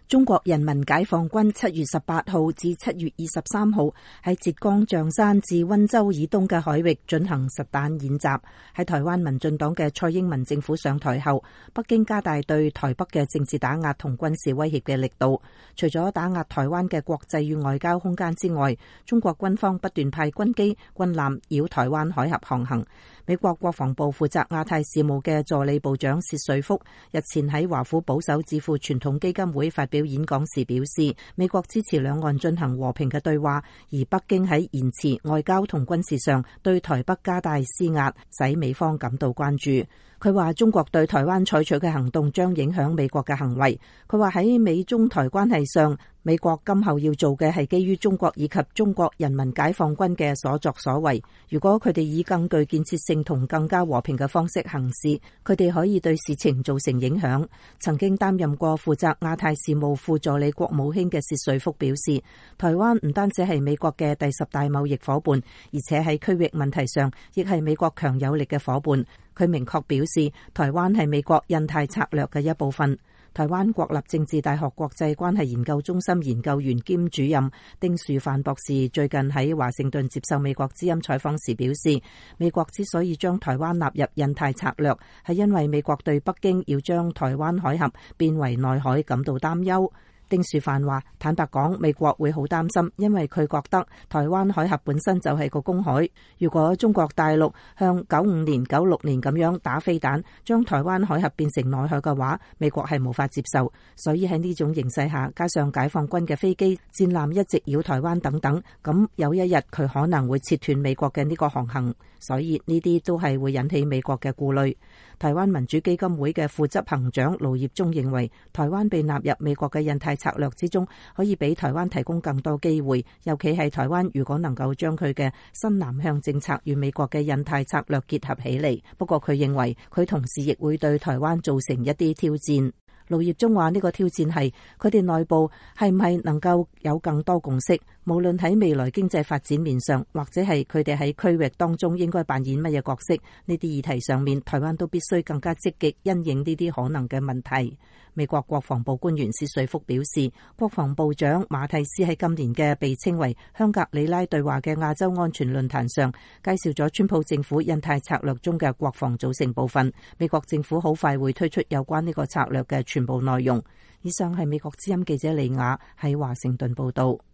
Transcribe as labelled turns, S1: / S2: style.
S1: 中國人民解放軍7月18號至7月23號喺浙江象山至溫州以東嘅海域進行實彈演習。喺台灣民進黨嘅蔡英文政府上台後，北京加大對台北嘅政治打壓同軍事威脅嘅力度。除咗打壓台灣嘅國際與外交空間之外，中國軍方不斷派軍機、軍艦繞台灣海峽航行。美國國防部負責亞太事務嘅助理部長薛瑞福日前喺華府保守智庫傳統基金會發表演講時表示，美國支持兩岸進行和平嘅對話，而北京喺言辭、外交同軍事上對台北加大施壓，使美方感到關注。佢話中國對台灣採取嘅行動將影響美國嘅行為。佢話喺美中台關係上，美國今後要做嘅係基於中國以及中國人民解放軍嘅所作所為。如果佢哋以更具建設性同更加和平嘅方式行事，佢哋可以對事情造成影響。曾經擔任過負責亞太事務副助理國務卿嘅薛瑞福表示，台灣唔單止係美國嘅第10大貿易夥伴，而且喺區域問題上亦係美國強有力嘅夥伴。佢明確表示，台灣係美國印太策略嘅一部分。台灣國立政治大學國際關係研究中心研究員兼主任丁樹範博士最近喺華盛頓接受美國之音採訪時表示，美國之所以將台灣納入印太策略，係因為美國對北京要將台灣海峽變為內海感到擔憂。丁樹範話：坦白講，美國會好擔心，因為佢覺得台灣海峽本身就係個公海。如果中國大陸向95年、96年咁樣打飛彈，將台灣海峽變成內海嘅話，美國係無法接受。所以喺呢種形勢下，加上解放軍嘅飛機、戰艦一直繞台灣等等，咁有一日佢可能會切斷美國嘅呢個航行。所以呢啲都係會引起美國嘅顧慮。台灣民主基金會嘅副執行長盧業忠認為，台灣被納入美國嘅印太策略之中，可以俾台灣提供更多機會，尤其係台灣如果能夠將佢嘅新南向政策與美國嘅印太策略結合起嚟。不過佢認為，佢同時亦會對台灣造成一啲挑戰。盧業忠話呢個挑戰係佢哋內部係唔係能夠有更多共識，無論喺未來經濟發展面上，或者係佢哋喺區域當中應該扮演乜嘢角色，呢啲議題上面，台灣都必須更加積極因應呢啲可能嘅問題。美國國防部官員薛瑞福表示，國防部長馬蒂斯喺今年嘅被稱為香格里拉對話嘅亞洲安全論壇上，介紹咗川普政府印太策略中嘅國防組成部分。美國政府好快會推出有關呢個策略嘅全部內容。以上係美國之音記者李雅喺華盛頓報道。